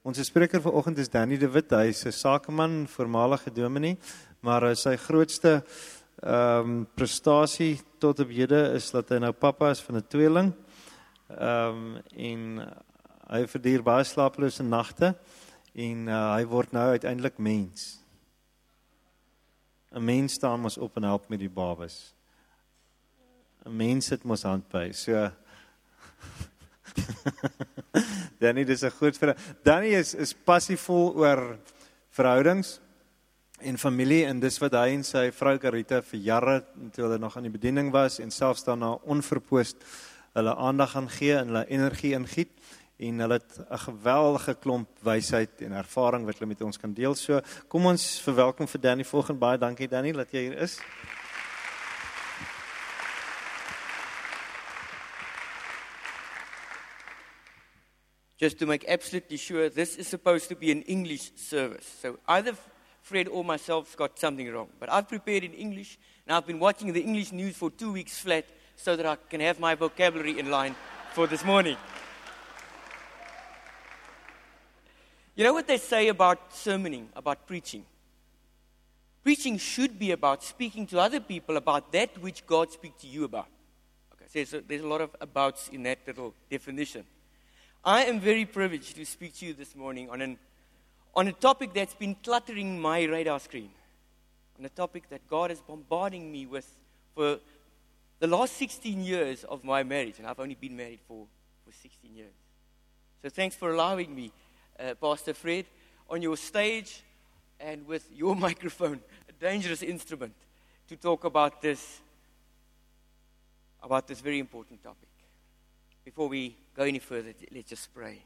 Ons spreker vanoggend is Danny de Wit. Hy is 'n sakeman, voormalige dominee, maar sy grootste prestasie tot op hede is dat hy nou pappa is van 'n tweeling. En hy verduur baie slapelose nagte en hy word nou uiteindelik mens. 'n Mens staan mos op en help met die babas. 'n Mens sit mos handby. So Danny, dis 'n groot vrou. Danny is passievol oor verhoudings en familie, en dis wat hy en sy vrou Carita vir jare, toe hulle nog aan die bediening was, en selfs daarna onverpoost hulle aandag gaan gee en hulle energie ingiet, en hulle het 'n geweldige klomp wysheid en ervaring wat hulle met ons kan deel. So, kom ons verwelkom vir Danny volgende. Baie dankie Danny, dat jy hier is. Just to make absolutely sure, this is supposed to be an English service. So either Fred or myself got something wrong. But I've prepared in English, and I've been watching the English news for 2 weeks flat so that I can have my vocabulary in line for this morning. You know what they say about sermoning, about preaching? Preaching should be about speaking to other people about that which God speaks to you about. Okay, so there's a lot of abouts in that little definition. I am very privileged to speak to you this morning on a topic that's been cluttering my radar screen, on a topic that God is bombarding me with for the last 16 years of my marriage, and I've only been married for 16 years. So thanks for allowing me, Pastor Fred, on your stage and with your microphone, a dangerous instrument, to talk about this very important topic. Before we go any further, let's just pray.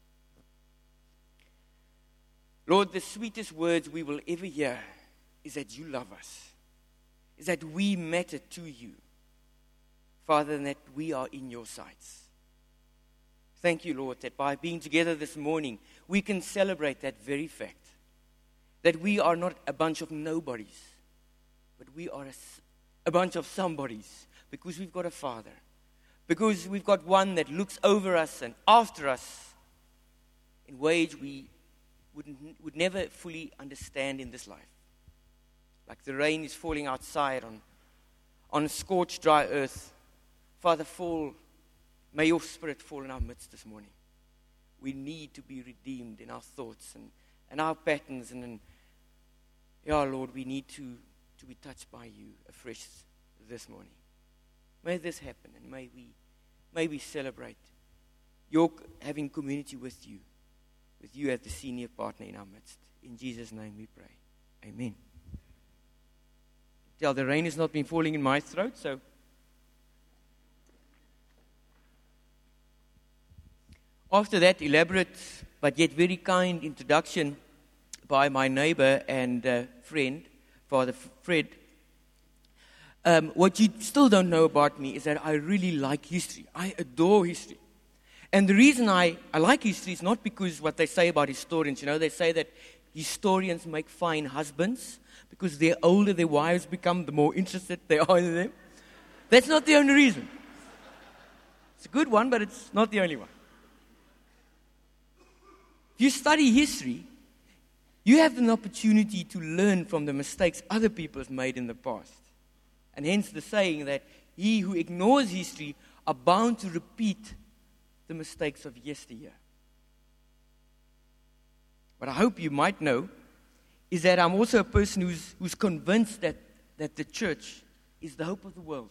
Lord, the sweetest words we will ever hear is that you love us, is that we matter to you, Father, and that we are in your sights. Thank you, Lord, that by being together this morning, we can celebrate that very fact, that we are not a bunch of nobodies, but we are a bunch of somebodies, because we've got a Father. Because we've got one that looks over us and after us in ways we would never fully understand in this life. Like the rain is falling outside on scorched, dry earth. Father, may your Spirit fall in our midst this morning. We need to be redeemed in our thoughts and our patterns. And Lord, we need to be touched by you afresh this morning. May this happen, and may we celebrate your having community with you as the senior partner in our midst. In Jesus' name we pray. Amen. Tell the rain has not been falling in my throat, so after that elaborate but yet very kind introduction by my neighbor and friend, Father Fred, what you still don't know about me is that I really like history. I adore history. And the reason I like history is not because what they say about historians. You know, they say that historians make fine husbands because the older their wives become, the more interested they are in them. That's not the only reason. It's a good one, but it's not the only one. If you study history, you have an opportunity to learn from the mistakes other people have made in the past. And hence the saying that he who ignores history are bound to repeat the mistakes of yesteryear. What I hope you might know is that I'm also a person who's convinced that the church is the hope of the world.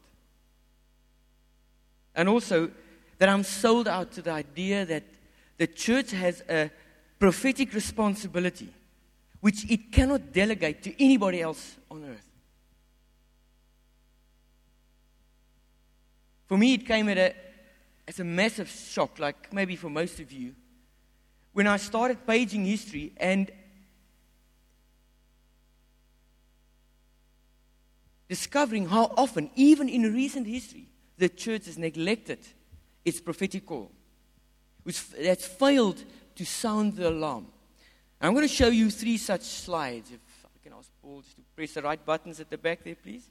And also that I'm sold out to the idea that the church has a prophetic responsibility which it cannot delegate to anybody else on earth. For me, it came as a massive shock, like maybe for most of you, when I started paging history and discovering how often, even in recent history, the church has neglected its prophetic call, that's failed to sound the alarm. And I'm going to show you 3 such slides. If I can ask Paul just to press the right buttons at the back there, please.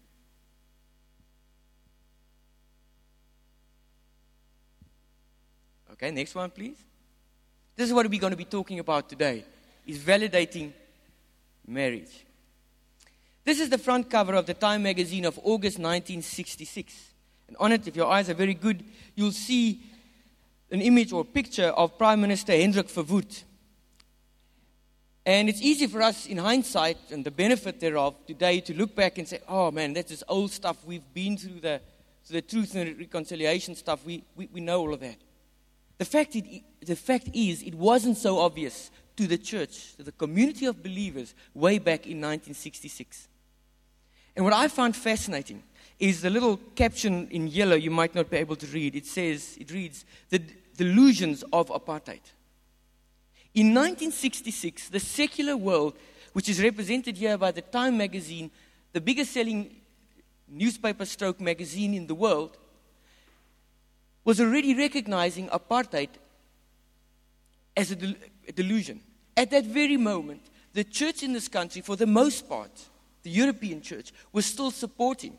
Okay, next one, please. This is what we're going to be talking about today, is validating marriage. This is the front cover of the Time magazine of August 1966. And on it, if your eyes are very good, you'll see an image or picture of Prime Minister Hendrik Verwoerd. And it's easy for us in hindsight and the benefit thereof today to look back and say, oh man, that's this old stuff. We've been through the truth and reconciliation stuff. We know all of that. The fact is, it wasn't so obvious to the church, to the community of believers, way back in 1966. And what I found fascinating is the little caption in yellow you might not be able to read. It reads, the delusions of apartheid. In 1966, the secular world, which is represented here by the Time magazine, the biggest selling newspaper stroke magazine in the world, was already recognizing apartheid as a delusion. At that very moment, the church in this country, for the most part, the European church, was still supporting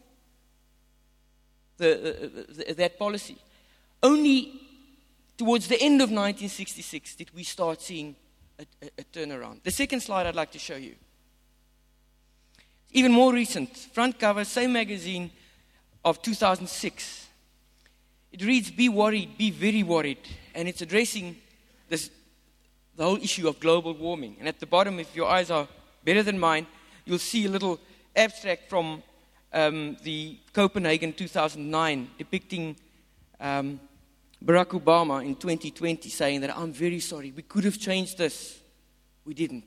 that policy. Only towards the end of 1966 did we start seeing a turnaround. The second slide I'd like to show you. Even more recent, front cover, same magazine of 2006. It reads, "Be worried, be very worried." And it's addressing the whole issue of global warming. And at the bottom, if your eyes are better than mine, you'll see a little abstract from the Copenhagen 2009 depicting Barack Obama in 2020 saying that, "I'm very sorry, we could have changed this. We didn't."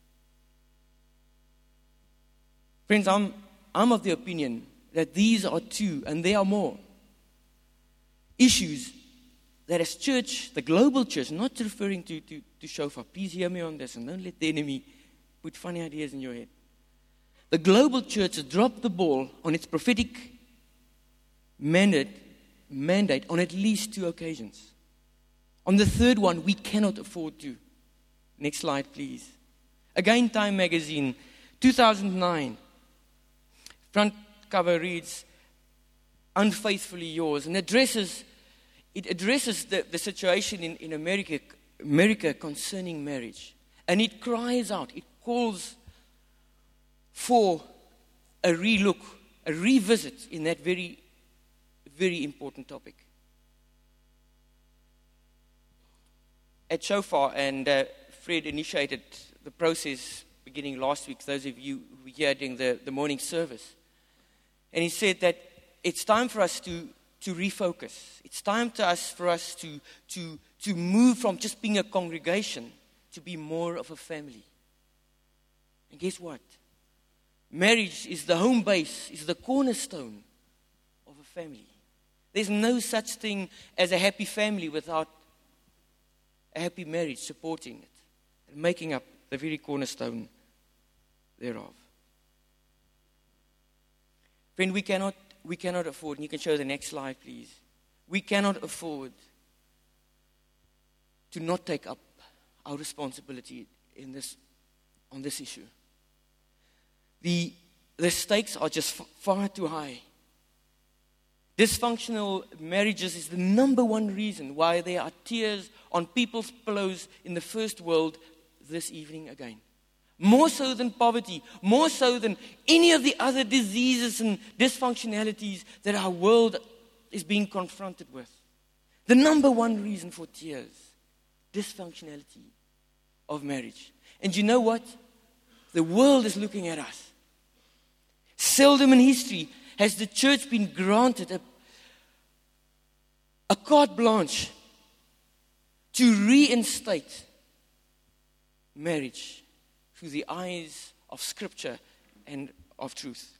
Friends, I'm of the opinion that these are two, and there are more, issues that as church, the global church, not referring to Shofar, please hear me on this and don't let the enemy put funny ideas in your head. The global church has dropped the ball on its prophetic mandate on at least 2 occasions. On the third one, we cannot afford to. Next slide, please. Again, Time magazine, 2009. Front cover reads, "Unfaithfully yours," and it addresses the situation in America concerning marriage. And it cries out, it calls for a relook, a revisit in that very, very important topic. At Shofar, and Fred initiated the process beginning last week, those of you who were here during the morning service. And he said that it's time for us to refocus. It's time for us to move from just being a congregation to be more of a family. And guess what? Marriage is the home base, is the cornerstone of a family. There's no such thing as a happy family without a happy marriage supporting it and making up the very cornerstone thereof. Friend, we cannot afford, and you can show the next slide, please. We cannot afford to not take up our responsibility on this issue. The stakes are just far too high. Dysfunctional marriages is the number one reason why there are tears on people's pillows in the first world this evening again. More so than poverty, more so than any of the other diseases and dysfunctionalities that our world is being confronted with. The number one reason for tears, dysfunctionality of marriage. And you know what? The world is looking at us. Seldom in history has the church been granted a carte blanche to reinstate marriage through the eyes of Scripture and of truth.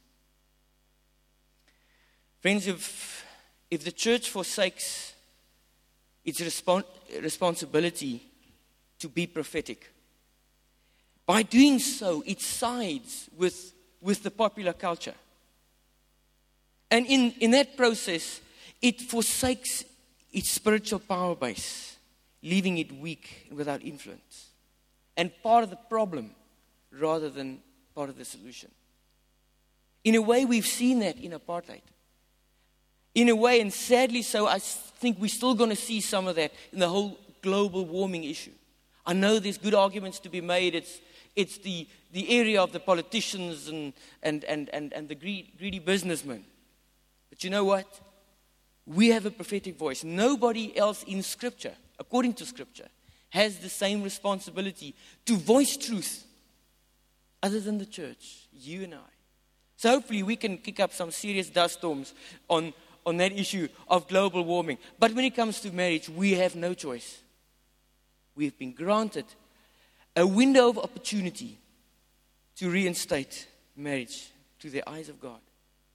Friends, if the church forsakes its responsibility to be prophetic, by doing so, it sides with the popular culture. And in that process, it forsakes its spiritual power base, leaving it weak and without influence. And part of the problem rather than part of the solution. In a way, we've seen that in apartheid. In a way, and sadly so, I think we're still going to see some of that in the whole global warming issue. I know there's good arguments to be made. It's the area of the politicians and the greedy businessmen. But you know what? We have a prophetic voice. Nobody else in Scripture, according to Scripture, has the same responsibility to voice truth other than the church, you and I. So hopefully we can kick up some serious dust storms on that issue of global warming. But when it comes to marriage, we have no choice. We've been granted a window of opportunity to reinstate marriage to the eyes of God.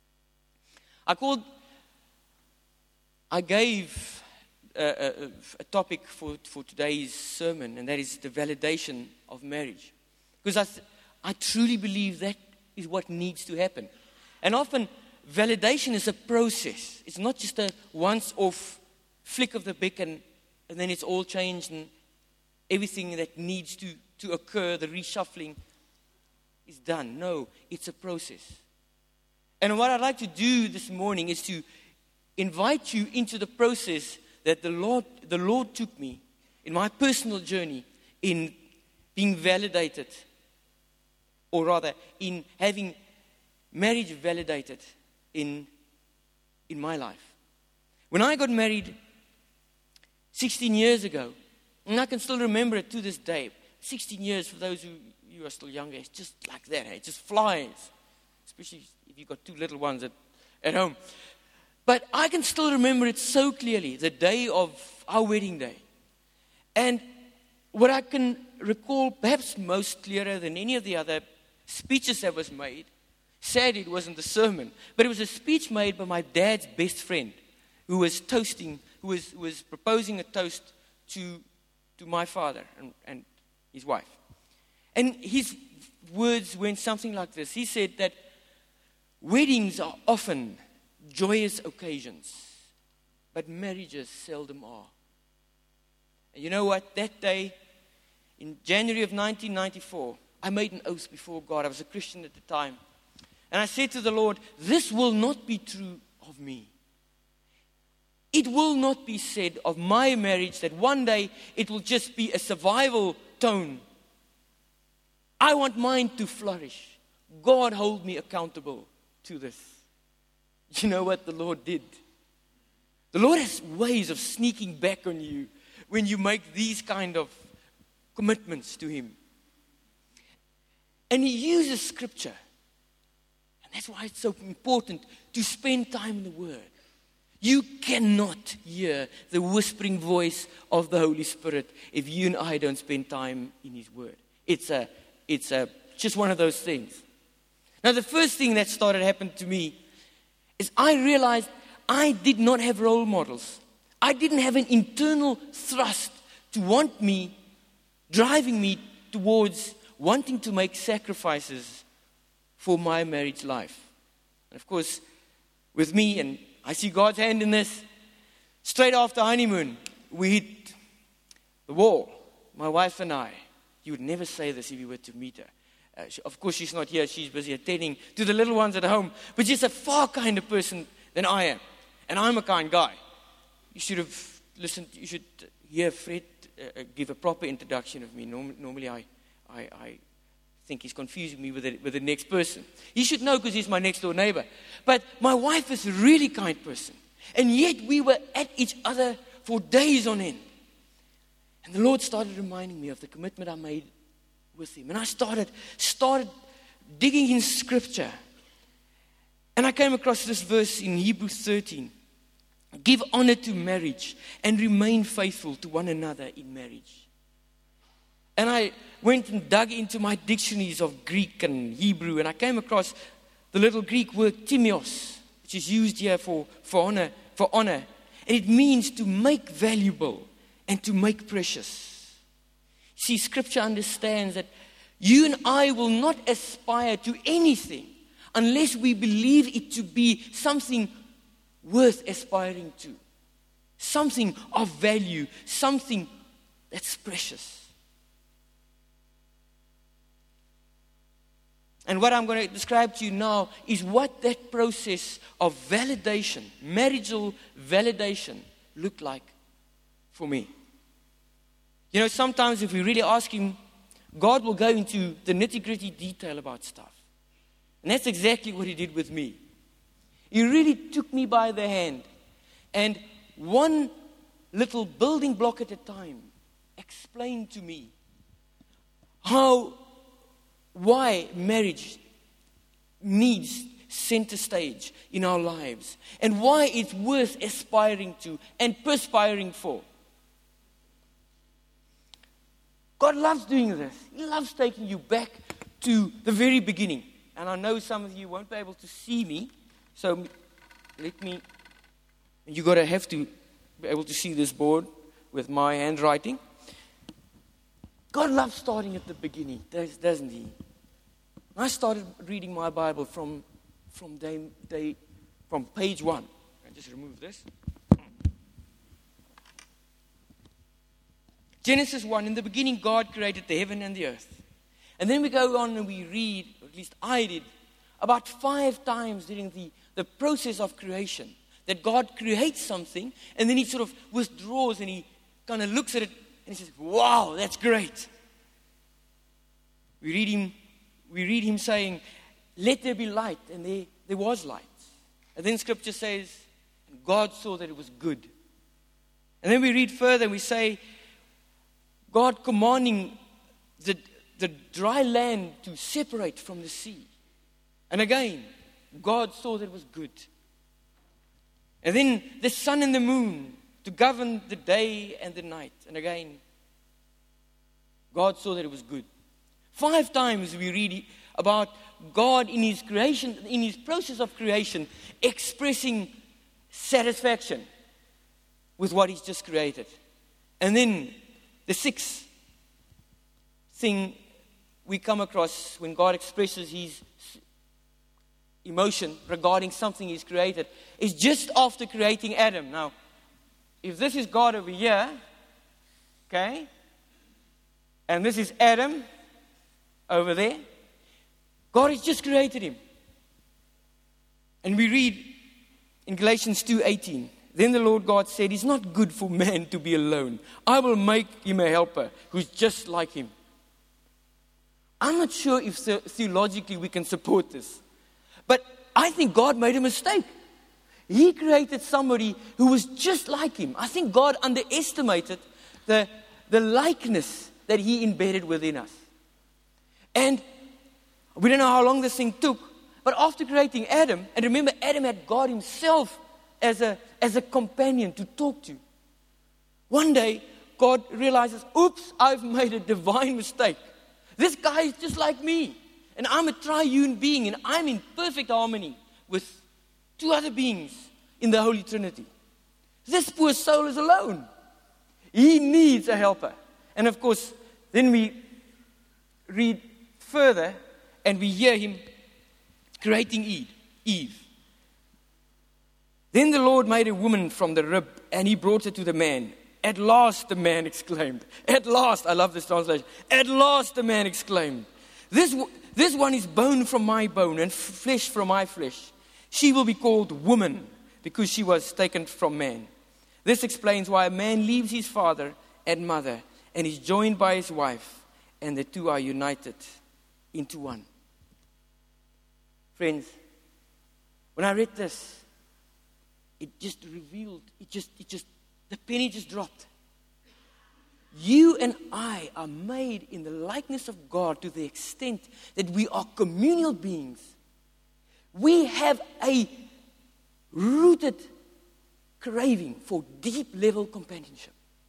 I gave a topic for today's sermon, and that is the validation of marriage. Because I truly believe that is what needs to happen. And often, validation is a process. It's not just a once-off flick of the beck and then it's all changed and everything that needs to occur, the reshuffling, is done. No, it's a process. And what I'd like to do this morning is to invite you into the process that the Lord took me in my personal journey in being validated, or rather in having marriage validated in my life. When I got married 16 years ago, and I can still remember it to this day, 16 years for those you are still younger, it's just like that, it just flies, especially if you've got two little ones at home. But I can still remember it so clearly, the day of our wedding day. And what I can recall, perhaps most clearer than any of the other speeches that was made, sadly it wasn't the sermon, but it was a speech made by my dad's best friend who was proposing a toast to my father and his wife. And his words went something like this. He said that weddings are often joyous occasions, but marriages seldom are. And you know what? That day, in January of 1994, I made an oath before God. I was a Christian at the time. And I said to the Lord, this will not be true of me. It will not be said of my marriage that one day it will just be a survival tone. I want mine to flourish. God, hold me accountable to this. You know what the Lord did? The Lord has ways of sneaking back on you when you make these kind of commitments to Him. And He uses Scripture. And that's why it's so important to spend time in the Word. You cannot hear the whispering voice of the Holy Spirit if you and I don't spend time in His Word. It's just one of those things. Now, the first thing that started happening to me is I realized I did not have role models. I didn't have an internal thrust to want me, driving me towards wanting to make sacrifices for my marriage life. And of course, with me, and I see God's hand in this, straight after honeymoon, we hit the wall, my wife and I. You would never say this if you were to meet her. Of course, she's not here. She's busy attending to the little ones at home. But she's a far kinder person than I am. And I'm a kind guy. You should have listened. You should hear Fred give a proper introduction of me. Normally, I think he's confusing me with the next person. He should know because he's my next door neighbor. But my wife is a really kind person. And yet we were at each other for days on end. And the Lord started reminding me of the commitment I made with Him. And I started digging in Scripture. And I came across this verse in Hebrews 13. Give honor to marriage and remain faithful to one another in marriage. And I went and dug into my dictionaries of Greek and Hebrew, and I came across the little Greek word timios, which is used here for honor. And it means to make valuable and to make precious. See, Scripture understands that you and I will not aspire to anything unless we believe it to be something worth aspiring to. Something of value, something that's precious. And what I'm going to describe to you now is what that process of validation, marital validation, looked like for me. You know, sometimes if we really ask Him, God will go into the nitty-gritty detail about stuff. And that's exactly what He did with me. He really took me by the hand, and one little building block at a time explained to me why marriage needs center stage in our lives, and why it's worth aspiring to and perspiring for. God loves doing this. He loves taking you back to the very beginning. And I know some of you won't be able to see me, so you're going to have to be able to see this board with my handwriting. God loves starting at the beginning, doesn't He? I started reading my Bible from page 1. I'll just remove this. Genesis 1, in the beginning God created the heaven and the earth. And then we go on and we read, or at least I did, about 5 times during the process of creation, that God creates something and then He sort of withdraws and He kind of looks at it and He says, wow, that's great. We read Him saying, let there be light, and there was light. And then Scripture says, God saw that it was good. And then we read further and we say, God commanding the dry land to separate from the sea. And again, God saw that it was good. And then the sun and the moon to govern the day and the night. And again, God saw that it was good. 5 times we read about God in His creation, in His process of creation, expressing satisfaction with what He's just created. And then the 6th thing we come across when God expresses His emotion regarding something He's created is just after creating Adam. Now, if this is God over here, okay, and this is Adam over there, God has just created him. And we read in Galatians 2:18, then the Lord God said, it's not good for man to be alone. I will make him a helper who's just like him. I'm not sure if theologically we can support this, but I think God made a mistake. He created somebody who was just like him. I think God underestimated the likeness that He embedded within us. And we don't know how long this thing took, but after creating Adam, and remember Adam had God Himself as a companion to talk to. One day, God realizes, oops, I've made a divine mistake. This guy is just like me. And I'm a triune being, and I'm in perfect harmony with 2 other beings in the Holy Trinity. This poor soul is alone. He needs a helper. And of course, then we read further, and we hear Him creating Eve. Then the Lord made a woman from the rib, and He brought her to the man. At last, the man exclaimed. At last, I love this translation. At last, the man exclaimed. This one is bone from my bone and flesh from my flesh. She will be called woman because she was taken from man. This explains why a man leaves his father and mother and is joined by his wife, and the 2 are united into one. Friends, when I read this, it just revealed, the penny just dropped. You and I are made in the likeness of God to the extent that we are communal beings. We have a rooted craving for deep level companionship.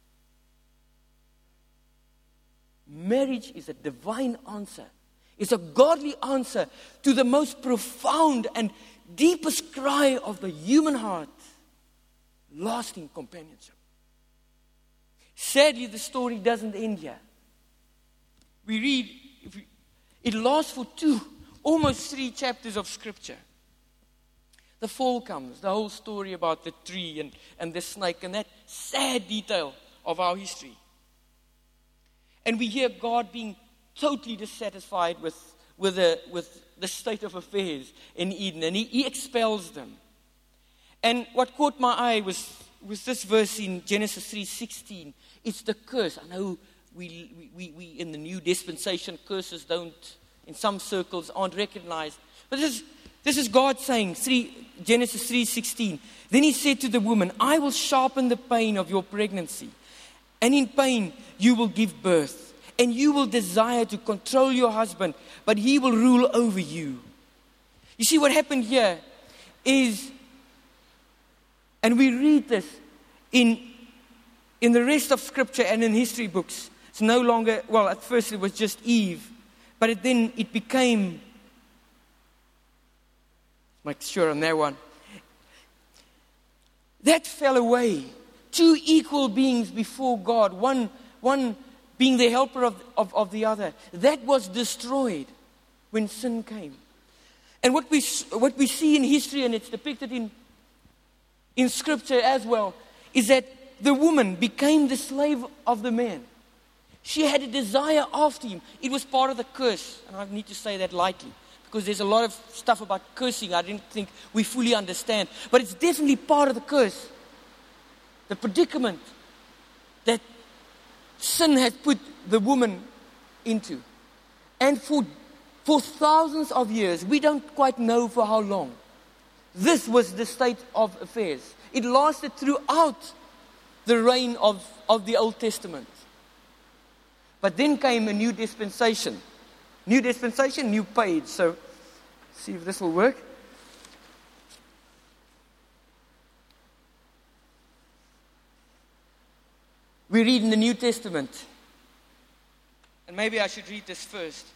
Marriage is a divine answer. It's a godly answer to the most profound and deepest cry of the human heart. Lasting companionship. Sadly, the story doesn't end here. We read, it lasts for 2, almost 3 chapters of Scripture. The fall comes, the whole story about the tree and the snake and that sad detail of our history. And we hear God being totally dissatisfied with the state of affairs in Eden, and He expels them. And what caught my eye was this verse in Genesis 3:16. It's the curse. I know we in the new dispensation, curses don't, in some circles, aren't recognized. But this is God saying, Genesis 3:16. Then he said to the woman, I will sharpen the pain of your pregnancy, and in pain you will give birth, and you will desire to control your husband, but he will rule over you. You see what happened here is, and we read this in the rest of Scripture and in history books. It's no longer, well, at first it was just Eve, but then it became, make sure on that one, that fell away. Two equal beings before God, one being the helper of the other. That was destroyed when sin came. And what we see in history, and it's depicted in Scripture as well, is that the woman became the slave of the man. She had a desire after him. It was part of the curse. And I need to say that lightly, because there's a lot of stuff about cursing I didn't think we fully understand. But it's definitely part of the curse. The predicament that sin had put the woman into. And for thousands of years, we don't quite know for how long, this was the state of affairs. It lasted throughout the reign of the Old Testament. But then came a new dispensation. New dispensation, new page. So, see if this will work. We read in the New Testament. And maybe I should read this first.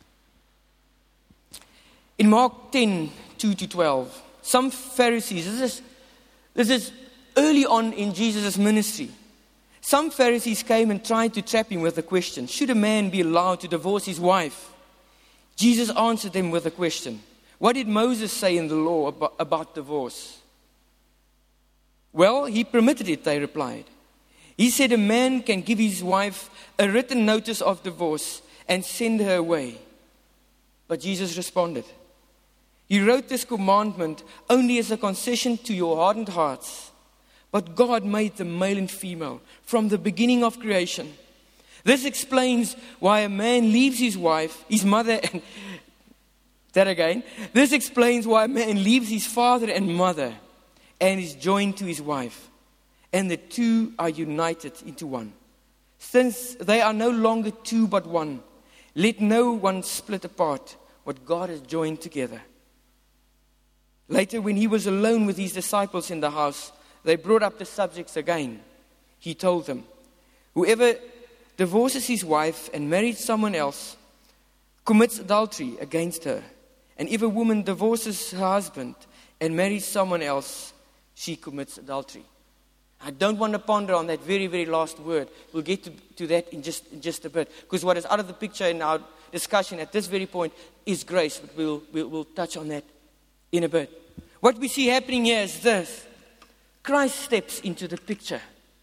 In Mark 10, 2-12, some Pharisees, this is early on in Jesus' ministry. Some Pharisees came and tried to trap him with the question, should a man be allowed to divorce his wife? Jesus answered them with a question. What did Moses say in the law about divorce? Well, he permitted it, they replied. He said a man can give his wife a written notice of divorce and send her away. But Jesus responded, he wrote this commandment only as a concession to your hardened hearts. But God made them male and female from the beginning of creation. This explains why a man leaves his wife, his mother, and that again. This explains why a man leaves his father and mother and is joined to his wife. And the two are united into one. Since they are no longer two but one, let no one split apart what God has joined together. Later, when he was alone with his disciples in the house, they brought up the subjects again. He told them, whoever divorces his wife and marries someone else commits adultery against her. And if a woman divorces her husband and marries someone else, she commits adultery. I don't want to ponder on that very, very last word. We'll get to that in just a bit. Because what is out of the picture in our discussion at this very point is grace. But we'll touch on that in a bit. What we see happening here is this. Christ steps into the picture.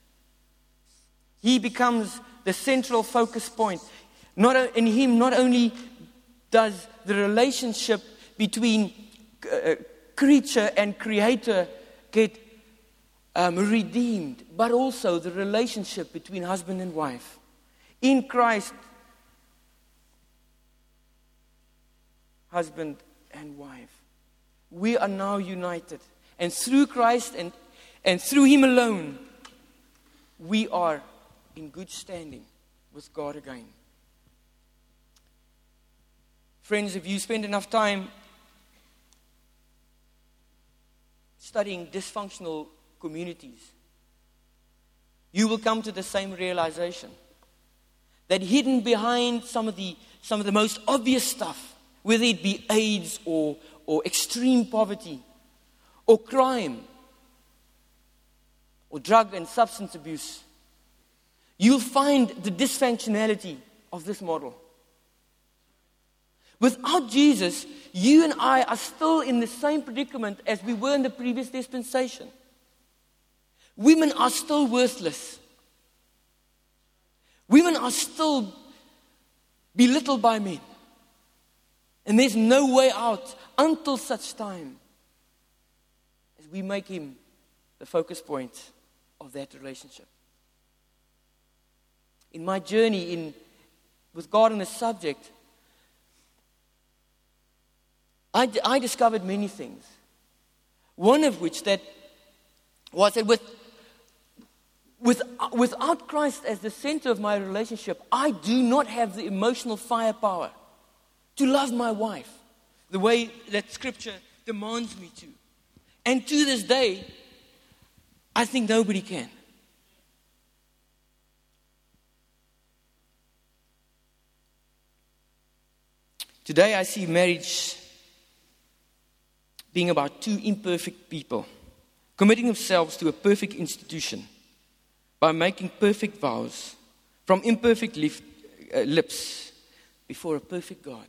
He becomes the central focus point. In him, not only does the relationship between creature and creator get redeemed, but also the relationship between husband and wife. In Christ, husband and wife, we are now united. And through Christ and through him alone, we are in good standing with God again. Friends, if you spend enough time studying dysfunctional communities, you will come to the same realization that hidden behind some of the most obvious stuff, whether it be AIDS or extreme poverty or crime or drug and substance abuse, you'll find the dysfunctionality of this model. Without Jesus, you and I are still in the same predicament as we were in the previous dispensation. Women are still worthless. Women are still belittled by men. And there's no way out until such time as we make him the focus point of that relationship. in my journey with God on this subject, I discovered many things. One of which was that without Christ as the center of my relationship, I do not have the emotional firepower to love my wife the way that Scripture demands me to. And to this day, I think nobody can. Today I see marriage being about two imperfect people committing themselves to a perfect institution by making perfect vows from imperfect lips before a perfect God.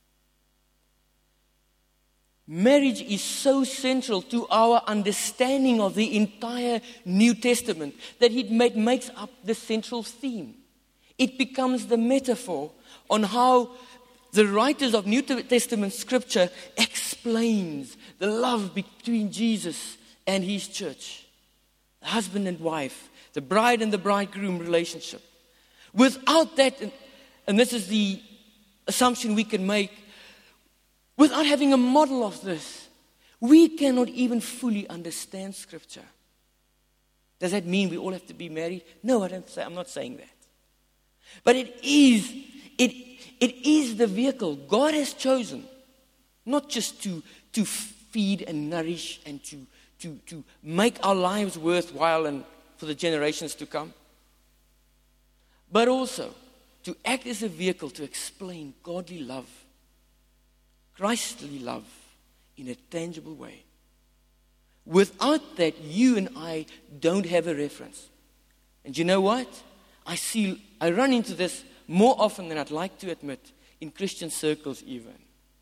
Marriage is so central to our understanding of the entire New Testament that it makes up the central theme. It becomes the metaphor on how the writers of New Testament scripture explains the love between Jesus and his church, the husband and wife, the bride and the bridegroom relationship. Without that, and this is the assumption we can make, without having a model of this, we cannot even fully understand Scripture. Does that mean we all have to be married? No, I'm not saying that. But it is the vehicle God has chosen, not just to feed and nourish and to make our lives worthwhile and for the generations to come, but also to act as a vehicle to explain godly love, Christly love, in a tangible way. Without that, you and I don't have a reference. And you know what? I run into this more often than I'd like to admit in Christian circles even.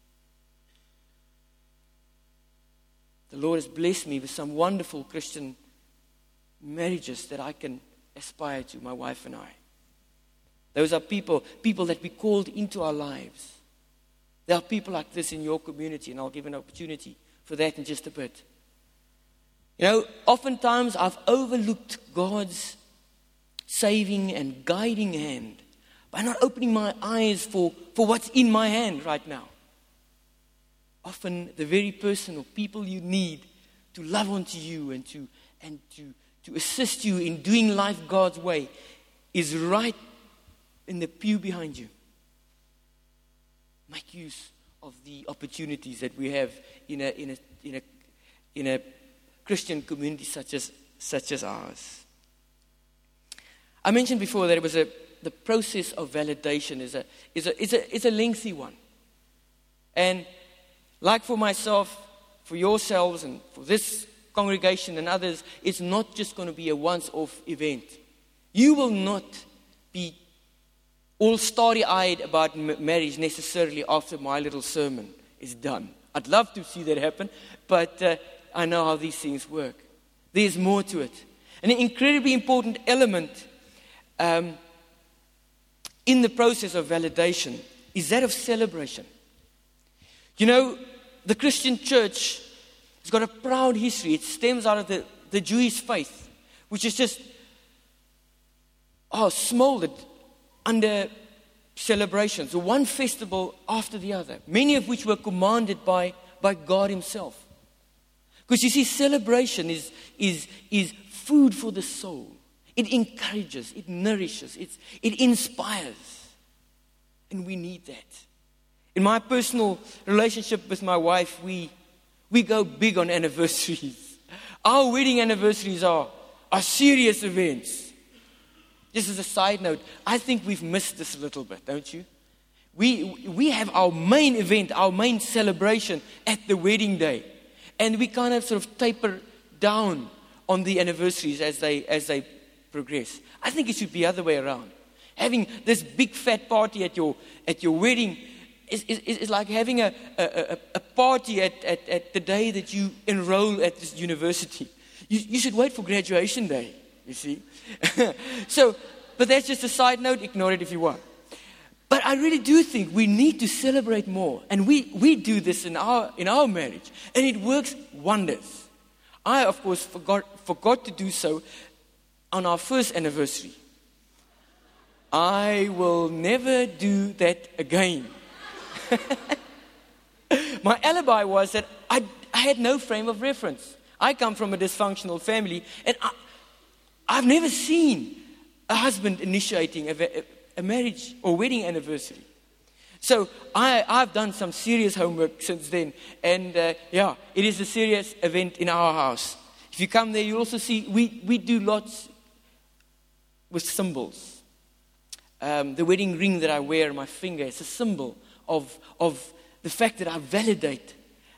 The Lord has blessed me with some wonderful Christian marriages that I can aspire to, my wife and I. Those are people that we called into our lives. There are people like this in your community, and I'll give an opportunity for that in just a bit. You know, oftentimes I've overlooked God's saving and guiding hand by not opening my eyes for what's in my hand right now. Often the very person or people you need to love onto you and to assist you in doing life God's way is right in the pew behind you. Make use of the opportunities that we have in a Christian community such as ours. I mentioned before that it was the process of validation is a lengthy one, and like for myself, for yourselves, and for this congregation and others, it's not just going to be a once-off event. You will not be all starry-eyed about marriage necessarily after my little sermon is done. I'd love to see that happen, but I know how these things work. There's more to it. An incredibly important element in the process of validation is that of celebration. You know, the Christian church has got a proud history. It stems out of the Jewish faith, which is just smoldered under celebrations, one festival after the other, many of which were commanded by God himself. Because you see, celebration is food for the soul. It encourages, it nourishes, it inspires. And we need that. In my personal relationship with my wife, we go big on anniversaries. Our wedding anniversaries are serious events. Just as a side note, I think we've missed this a little bit, don't you? We have our main event, our main celebration at the wedding day. And we kind of sort of taper down on the anniversaries as they progress. I think it should be the other way around. Having this big fat party at your wedding is like having a party at the day that you enroll at this university. You should wait for graduation day, you see. But that's just a side note. Ignore it if you want. But I really do think we need to celebrate more. And we do this in our marriage. And it works wonders. I, of course, forgot to do so on our first anniversary. I will never do that again. My alibi was that I had no frame of reference. I come from a dysfunctional family, and I've never seen a husband initiating a marriage or wedding anniversary. So I've done some serious homework since then, and it is a serious event in our house. If you come there, you'll also see we do lots with symbols. The wedding ring that I wear on my finger is a symbol of the fact that I validate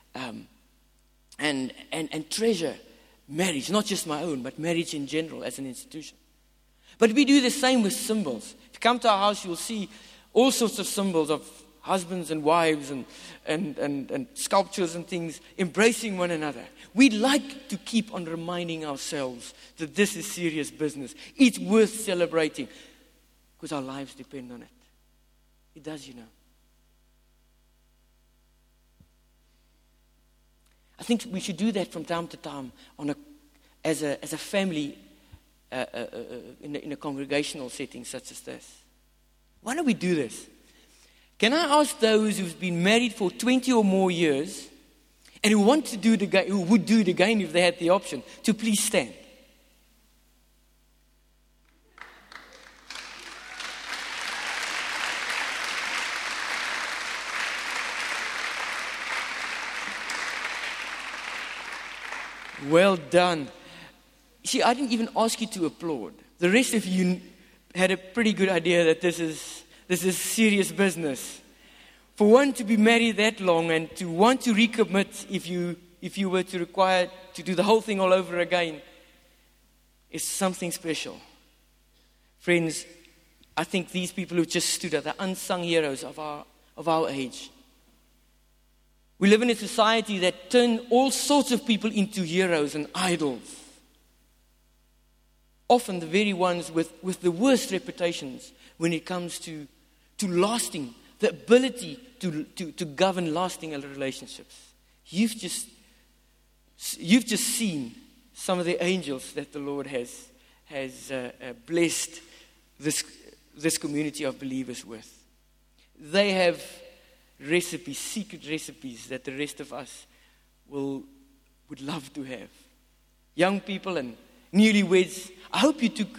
and treasure marriage, not just my own, but marriage in general as an institution. But we do the same with symbols. If you come to our house, you'll see all sorts of symbols of husbands and wives and sculptures and things embracing one another. We'd like to keep on reminding ourselves that this is serious business. It's worth celebrating because our lives depend on it. It does, you know. I think we should do that from time to time as a family in a congregational setting such as this. Why don't we do this? Can I ask those who've been married for 20 or more years and who would do it again if they had the option, to please stand? Well done. See, I didn't even ask you to applaud. The rest of you had a pretty good idea that this is serious business. For one to be married that long and to want to recommit if you were to require to do the whole thing all over again is something special. Friends, I think these people who just stood are the unsung heroes of our age. We live in a society that turns all sorts of people into heroes and idols. Often the very ones with the worst reputations when it comes to lasting, the ability to govern lasting relationships. You've just seen some of the angels that the Lord has blessed this community of believers with. They have recipes, secret recipes that the rest of us would love to have. Young people and newlyweds, I hope you took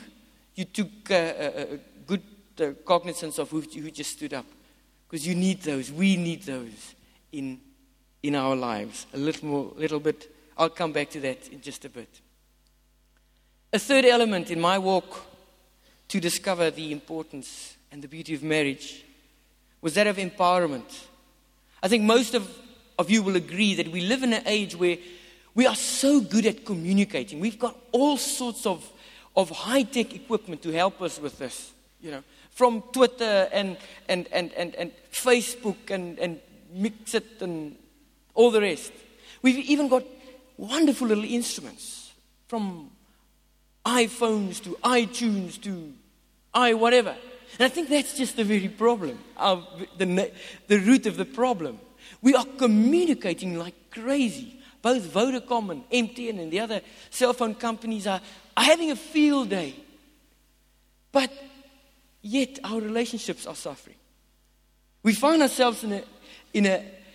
good cognizance of who just stood up, because you need those. We need those in our lives. A little bit. I'll come back to that in just a bit. A third element in my walk to discover the importance and the beauty of marriage was that of empowerment. I think most of you will agree that we live in an age where we are so good at communicating. We've got all sorts of high-tech equipment to help us with this, you know, from Twitter and Facebook and Mixit and all the rest. We've even got wonderful little instruments, from iPhones to iTunes to whatever. And I think that's just the very problem, the root of the problem. We are communicating like crazy. Both Vodacom and MTN and the other cell phone companies are having a field day. But yet our relationships are suffering. We find ourselves in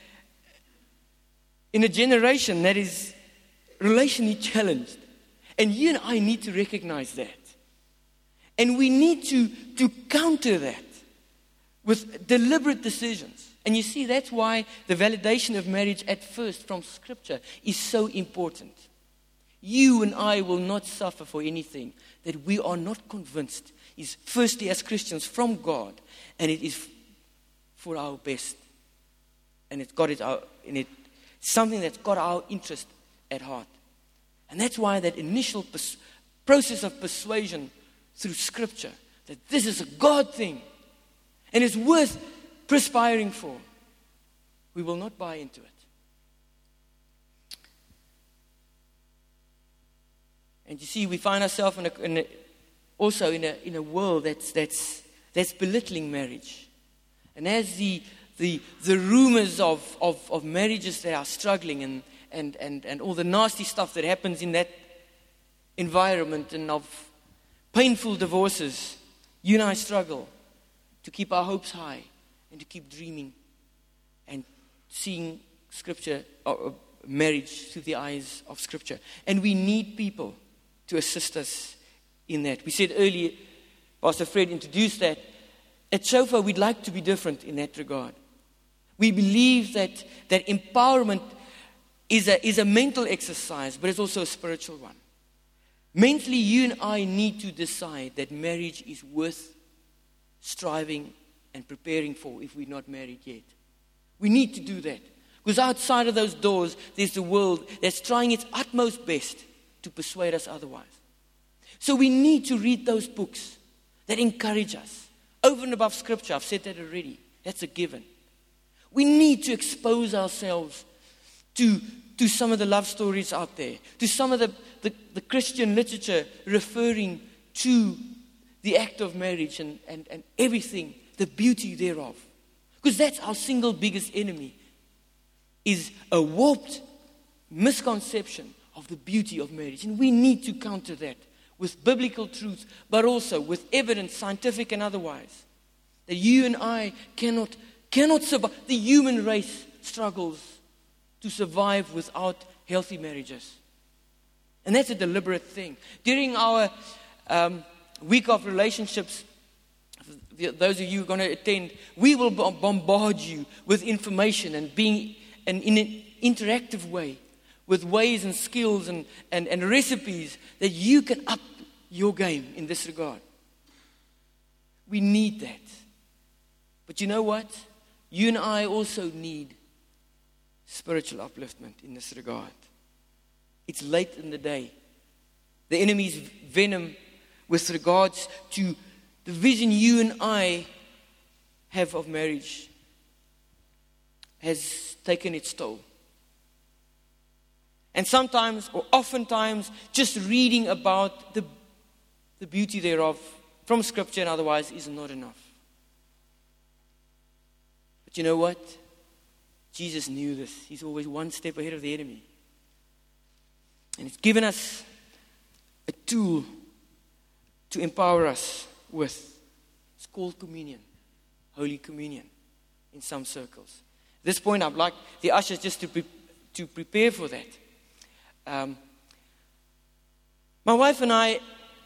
a generation that is relationally challenged. And you and I need to recognize that. And we need to counter that with deliberate decisions. And you see, that's why the validation of marriage at first from Scripture is so important. You and I will not suffer for anything that we are not convinced is, firstly, as Christians, from God, and it is for our best. And it's something that's got our interest at heart. And that's why that initial process of persuasion through Scripture, that this is a God thing and it's worth perspiring for, we will not buy into it. And you see, we find ourselves also in a world that's belittling marriage. And as the rumors of marriages that are struggling and all the nasty stuff that happens in that environment, and of painful divorces, You and I struggle to keep our hopes high and to keep dreaming and seeing Scripture, or marriage through the eyes of Scripture. And we need people to assist us in that. We said earlier, Pastor Fred introduced that, at Shofar we'd like to be different in that regard. We believe that empowerment is a mental exercise, but it's also a spiritual one. Mentally, you and I need to decide that marriage is worth striving and preparing for if we're not married yet. We need to do that. Because outside of those doors, there's the world that's trying its utmost best to persuade us otherwise. So we need to read those books that encourage us. Over and above Scripture, I've said that already. That's a given. We need to expose ourselves to some of the love stories out there, to some of the Christian literature referring to the act of marriage and everything, the beauty thereof. Because that's our single biggest enemy, is a warped misconception of the beauty of marriage. And we need to counter that with biblical truth, but also with evidence, scientific and otherwise, that you and I cannot survive. The human race struggles to survive without healthy marriages. And that's a deliberate thing. During our week of relationships, those of you who are going to attend, we will bombard you with information and being in an interactive way, with ways and skills and recipes that you can up your game in this regard. We need that. But you know what? You and I also need spiritual upliftment in this regard. It's late in the day. The enemy's venom with regards to the vision you and I have of marriage has taken its toll. And sometimes, or oftentimes, just reading about the beauty thereof from Scripture and otherwise is not enough. But you know what? Jesus knew this. He's always one step ahead of the enemy. And it's given us a tool to empower us with. It's called communion, Holy Communion in some circles. At this point, I'd like the ushers just to prepare for that. My wife and I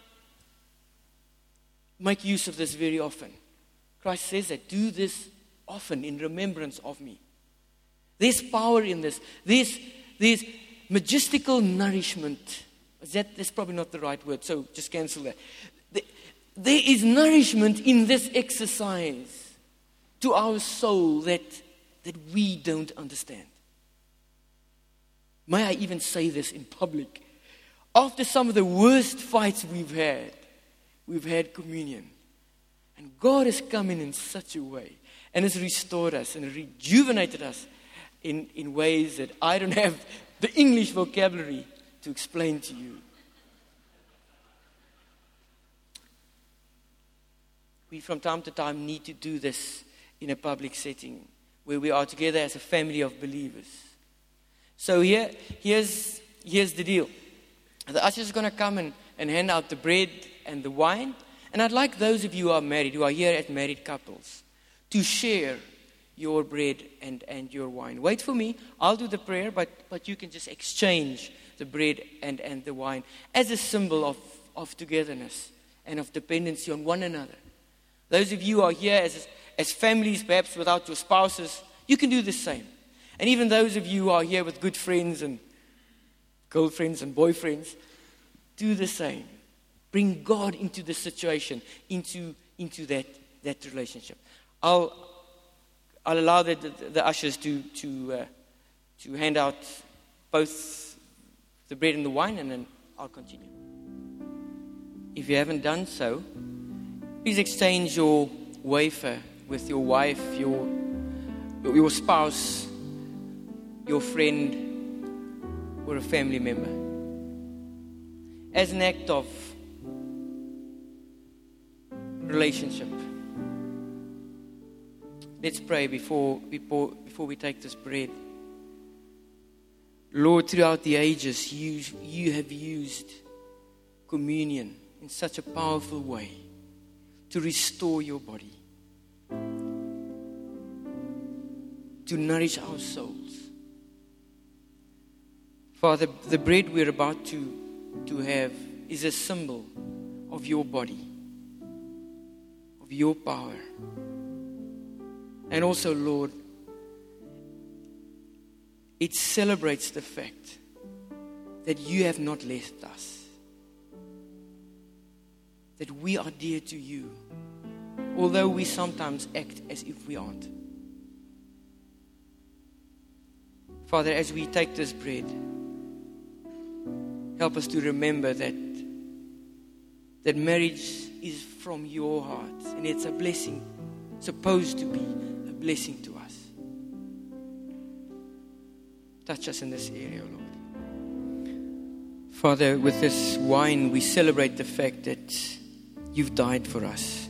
make use of this very often. Christ says that, do this often in remembrance of me. There's power in this. There's majestical nourishment. That's probably not the right word, so just cancel that. There is nourishment in this exercise to our soul that we don't understand. May I even say this in public? After some of the worst fights we've had communion. And God has come in such a way and has restored us and rejuvenated us in ways that I don't have the English vocabulary to explain to you. We from time to time need to do this in a public setting where we are together as a family of believers. So here's the deal. The ushers are going to come and hand out the bread and the wine. And I'd like those of you who are married, who are here as married couples, to share your bread and your wine. Wait for me. I'll do the prayer, but you can just exchange the bread and the wine as a symbol of togetherness and of dependency on one another. Those of you who are here as families, perhaps without your spouses, you can do the same. And even those of you who are here with good friends and girlfriends and boyfriends, do the same. Bring God into the situation, into that relationship. I'll allow the ushers to hand out both the bread and the wine, and then I'll continue. If you haven't done so, please exchange your wafer with your wife, your spouse, your friend, or a family member, as an act of relationship. Let's pray before we take this bread. Lord, throughout the ages, you have used communion in such a powerful way to restore your body, to nourish our souls. Father, the bread we're about to have is a symbol of your body, of your power. And also, Lord, it celebrates the fact that you have not left us, that we are dear to you, although we sometimes act as if we aren't. Father, as we take this bread, help us to remember that marriage is from your heart, and it's a blessing, supposed to be a blessing to us. Touch us in this area, Lord. Father, with this wine, we celebrate the fact that you've died for us,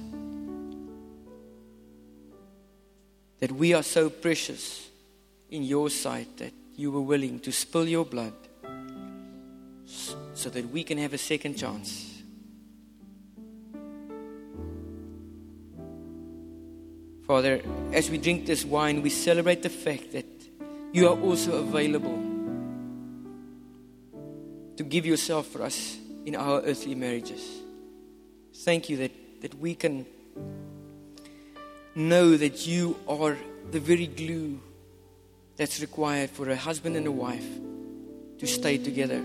that we are so precious in your sight that you were willing to spill your blood so that we can have a second chance. Father, as we drink this wine, we celebrate the fact that you are also available to give yourself for us in our earthly marriages. Thank you that we can know that you are the very glue that's required for a husband and a wife to stay together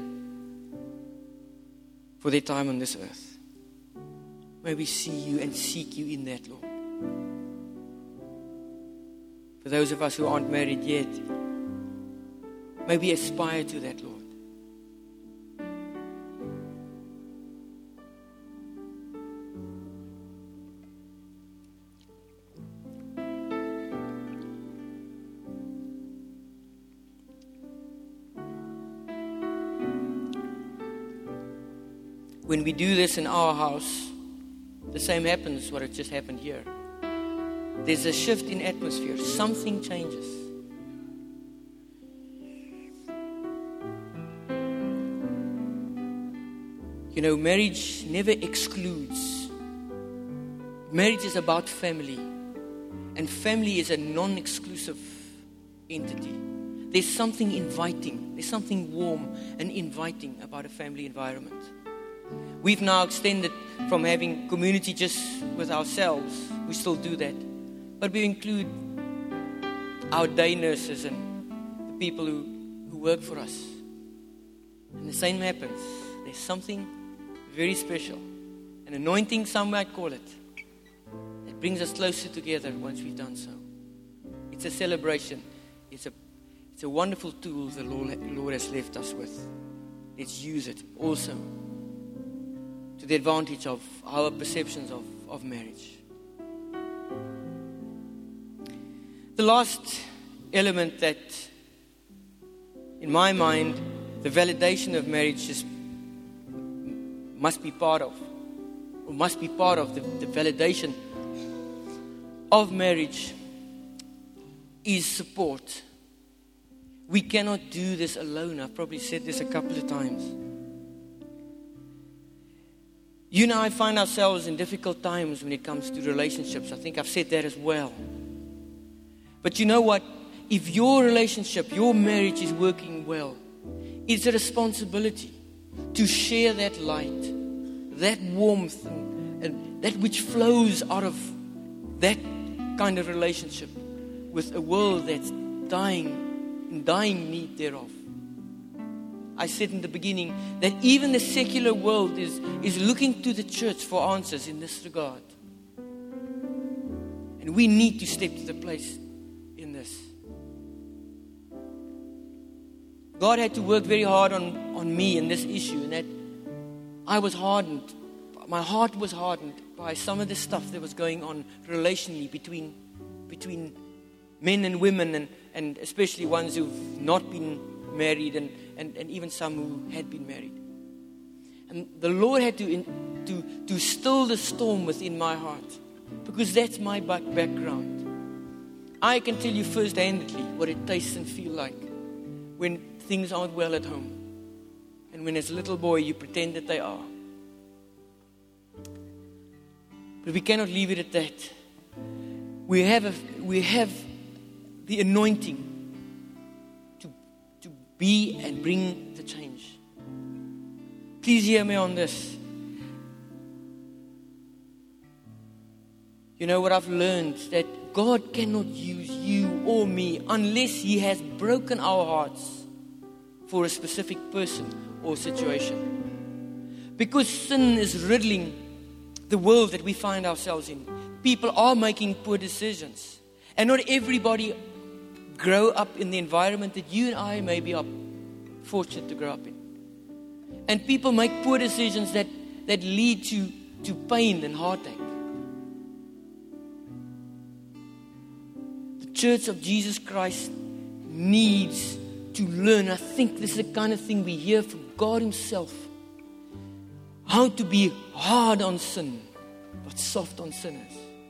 for their time on this earth. May we see you and seek you in that, Lord. For those of us who aren't married yet, may we aspire to that, Lord. When we do this in our house, the same happens what had just happened here. There's a shift in atmosphere. Something changes. You know, marriage never excludes. Marriage is about family. And family is a non-exclusive entity. There's something inviting. There's something warm and inviting about a family environment. We've now extended from having community just with ourselves. We still do that. But we include our day nurses and the people who work for us. And the same happens. There's something very special, an anointing, some might call it, that brings us closer together once we've done so. It's a celebration. It's a wonderful tool the Lord has left us with. Let's use it also to the advantage of our perceptions of marriage. The last element that, in my mind, the validation of marriage must be part of the validation of marriage is support. We cannot do this alone. I've probably said this a couple of times. You and I find ourselves in difficult times when it comes to relationships. I think I've said that as well. But you know what? If your relationship, your marriage is working well, it's a responsibility to share that light, that warmth, and that which flows out of that kind of relationship with a world that's dying, in dying need thereof. I said in the beginning that even the secular world is looking to the church for answers in this regard. And we need to step to the place in this. God had to work very hard on me in this issue, and that I was hardened. My heart was hardened by some of the stuff that was going on relationally between men and women, and especially ones who've not been married, and even some who had been married. And the Lord had to still the storm within my heart, because that's my background. I can tell you first-handedly what it tastes and feels like when things aren't well at home, and when as a little boy you pretend that they are. But we cannot leave it at that. We have the anointing to be and bring the change. Please hear me on this. You know what I've learned? That God cannot use you or me unless He has broken our hearts for a specific person or situation. Because sin is riddling the world that we find ourselves in. People are making poor decisions. And not everybody grow up in the environment that you and I maybe are fortunate to grow up in. And people make poor decisions that lead to pain and heartache. The Church of Jesus Christ needs to learn. I think this is the kind of thing we hear from God Himself. How to be hard on sin, but soft on sinners.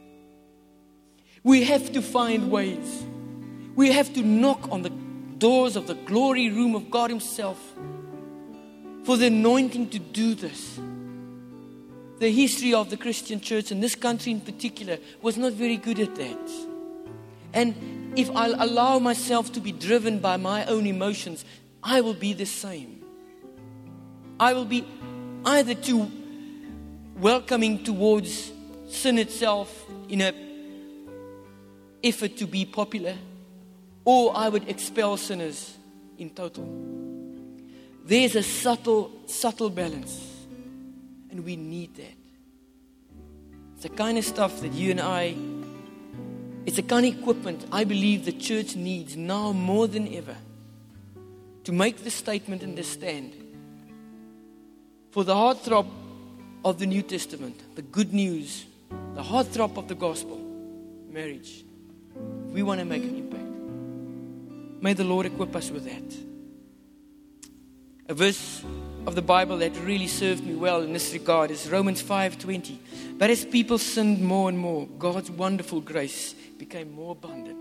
We have to find ways. We have to knock on the doors of the glory room of God Himself for the anointing to do this. The history of the Christian church, and this country in particular, was not very good at that. And if I allow myself to be driven by my own emotions, I will be the same. I will be either too welcoming towards sin itself in an effort to be popular, or I would expel sinners in total. There's a subtle balance, and we need that. It's the kind of stuff that you and I, it's the kind of equipment I believe the church needs now more than ever to make the statement and the stand for the heartthrob of the New Testament, the good news, the heartthrob of the gospel, marriage. We want to make an impact. May the Lord equip us with that. A verse of the Bible that really served me well in this regard is Romans 5:20. But as people sinned more and more, God's wonderful grace became more abundant.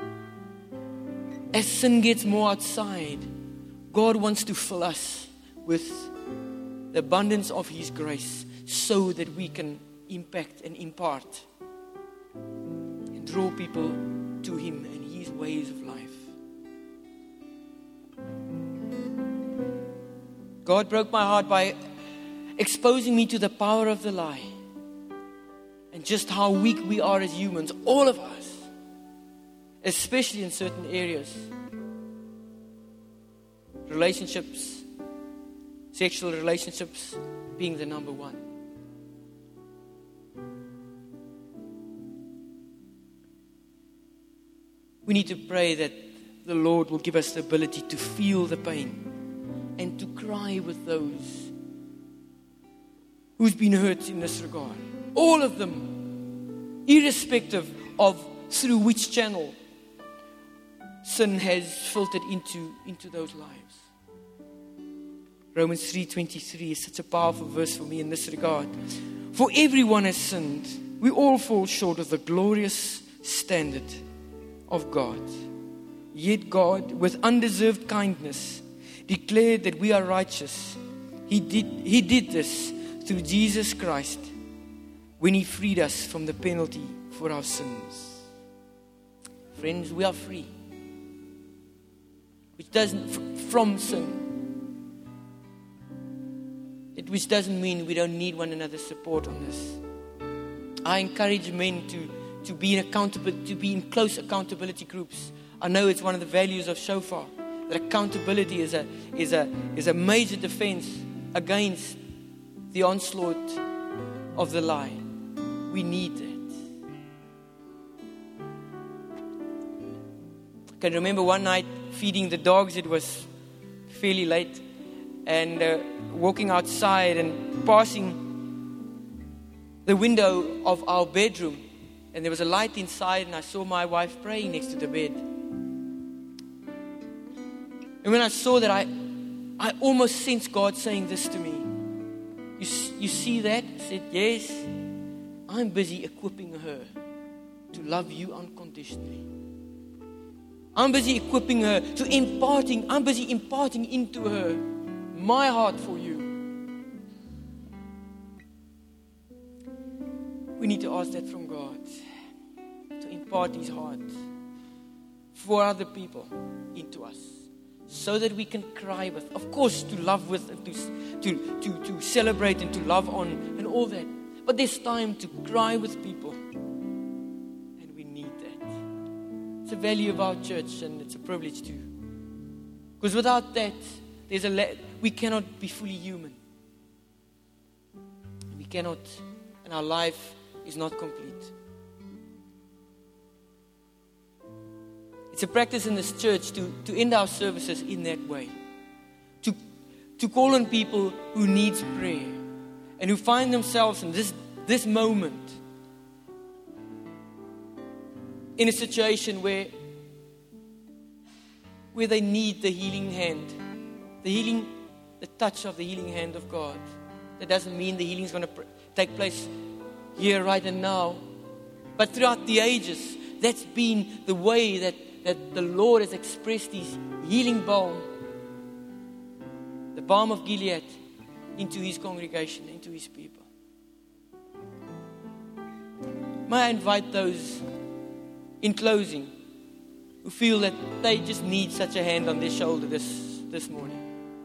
As sin gets more outside, God wants to fill us with the abundance of His grace so that we can impact and impart and draw people to Him and His ways of life. God broke my heart by exposing me to the power of the lie and just how weak we are as humans, all of us, especially in certain areas. Relationships, sexual relationships being the number one. We need to pray that the Lord will give us the ability to feel the pain and to cry with those who's been hurt in this regard. All of them, irrespective of through which channel sin has filtered into those lives. Romans 3:23 is such a powerful verse for me in this regard. For everyone has sinned. We all fall short of the glorious standard of God. Yet God, with undeserved kindness, declared that we are righteous. He did this through Jesus Christ when He freed us from the penalty for our sins. Friends, we are free. Which doesn't from sin. Which doesn't mean we don't need one another's support on this. I encourage men to be in close accountability groups. I know it's one of the values of Shofar. That accountability is a major defense against the onslaught of the lie. We need that. I can remember one night feeding the dogs. It was fairly late, and walking outside and passing the window of our bedroom, and there was a light inside, and I saw my wife praying next to the bed. And when I saw that, I almost sensed God saying this to me. You see that? I said, yes. I'm busy equipping her to love you unconditionally. I'm busy equipping her I'm busy imparting into her my heart for you. We need to ask that from God, to impart His heart for other people into us, so that we can cry with, of course, to love with, and to celebrate and to love on and all that. But there's time to cry with people, and we need that. It's a value of our church, and it's a privilege too. Because without that, we cannot be fully human. We cannot, and our life is not complete. It's a practice in this church to end our services in that way. To call on people who need prayer and who find themselves in this moment in a situation where they need the healing hand, the touch of the healing hand of God. That doesn't mean the healing is going to take place here, right and now. But throughout the ages, that's been the way that the Lord has expressed His healing balm, the balm of Gilead, into His congregation, into His people. May I invite those, in closing, who feel that they just need such a hand on their shoulder this morning,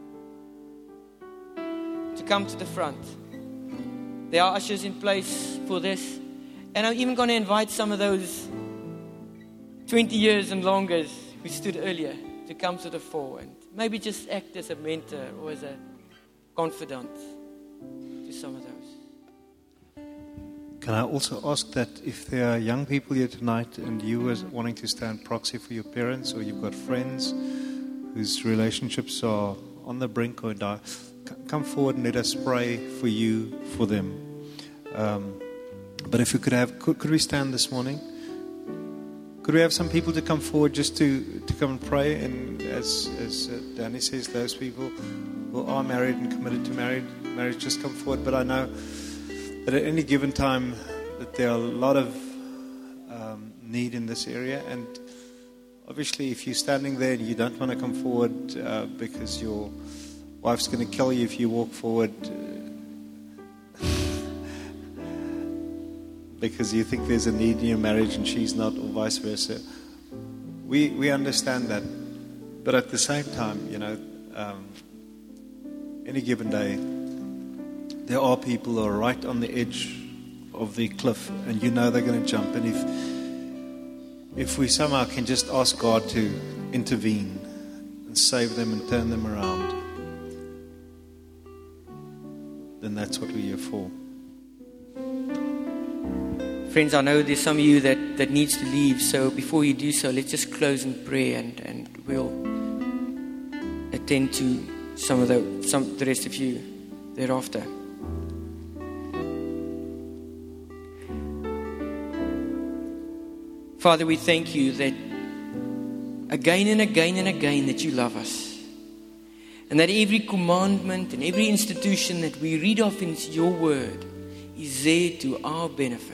to come to the front. There are ushers in place for this. And I'm even going to invite some of those 20 years and longer who stood earlier to come to the fore and maybe just act as a mentor or as a confidant to some of those. Can I also ask that if there are young people here tonight and you are wanting to stand proxy for your parents, or you've got friends whose relationships are on the brink or die, come forward and let us pray for you, for them. But if we could we stand this morning? Could we have some people to come forward just to come and pray? And as Danny says, those people who are married and committed to marriage, just come forward. But I know that at any given time that there are a lot of need in this area. And obviously, if you're standing there and you don't want to come forward because your wife's going to kill you if you walk forward, because you think there's a need in your marriage and she's not, or vice versa. We understand that. But at the same time, any given day, there are people who are right on the edge of the cliff, and they're going to jump. And if we somehow can just ask God to intervene and save them and turn them around, then that's what we're here for. Friends, I know there's some of you that needs to leave, so before you do so, let's just close in prayer and we'll attend to some of the rest of you thereafter. Father, we thank you that again and again and again that you love us, and that every commandment and every institution that we read of in your word is there to our benefit.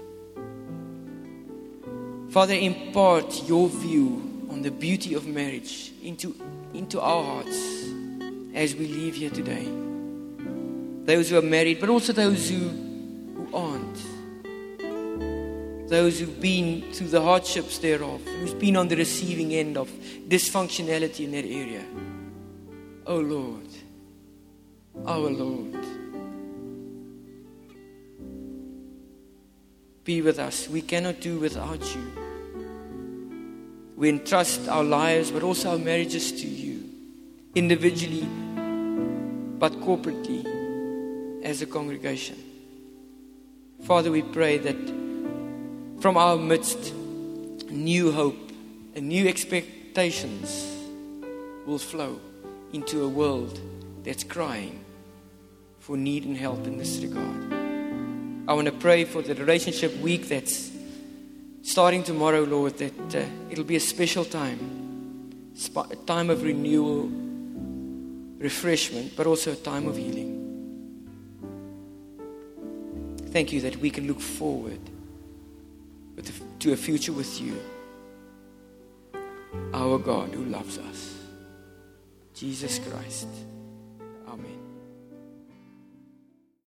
Father, impart your view on the beauty of marriage into our hearts as we leave here today. Those who are married, but also those who aren't. Those who've been through the hardships thereof, who's been on the receiving end of dysfunctionality in that area. Oh Lord, our Lord, be with us. We cannot do without you. We entrust our lives, but also our marriages to you, individually, but corporately, as a congregation. Father, we pray that from our midst, new hope and new expectations will flow into a world that's crying for need and help in this regard. I want to pray for the relationship week that's starting tomorrow, Lord, that it'll be a special time, a time of renewal, refreshment, but also a time of healing. Thank you that we can look forward to a future with you, our God who loves us, Jesus Christ. Amen.